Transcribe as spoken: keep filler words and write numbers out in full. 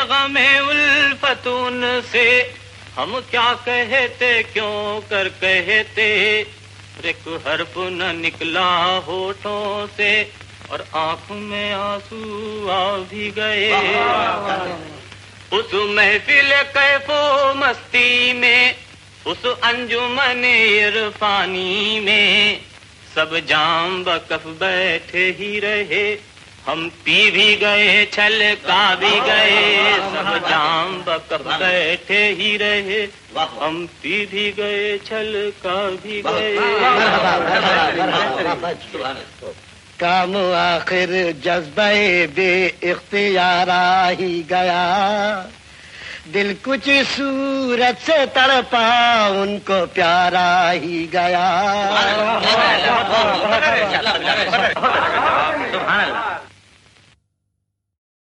गमे उल्फतून से हम क्या कहते क्यों कर कहते, एक हर्फ न निकला होठों से और आंख में आंसू आ भी गए। उस महफिल कैफो मस्ती में, उस अंजुमन इरफानी में सब जाम बकफ बैठे ही रहे, हम पी भी गए छलका भी गए। सब जाम बकफ बैठे ही रहे, हम पी भी गए छलका भी गए। काम आखिर जज्बे बे इख्तियारा ही गया, दिल कुछ सूरत से तड़पा उनको प्यारा ही गया।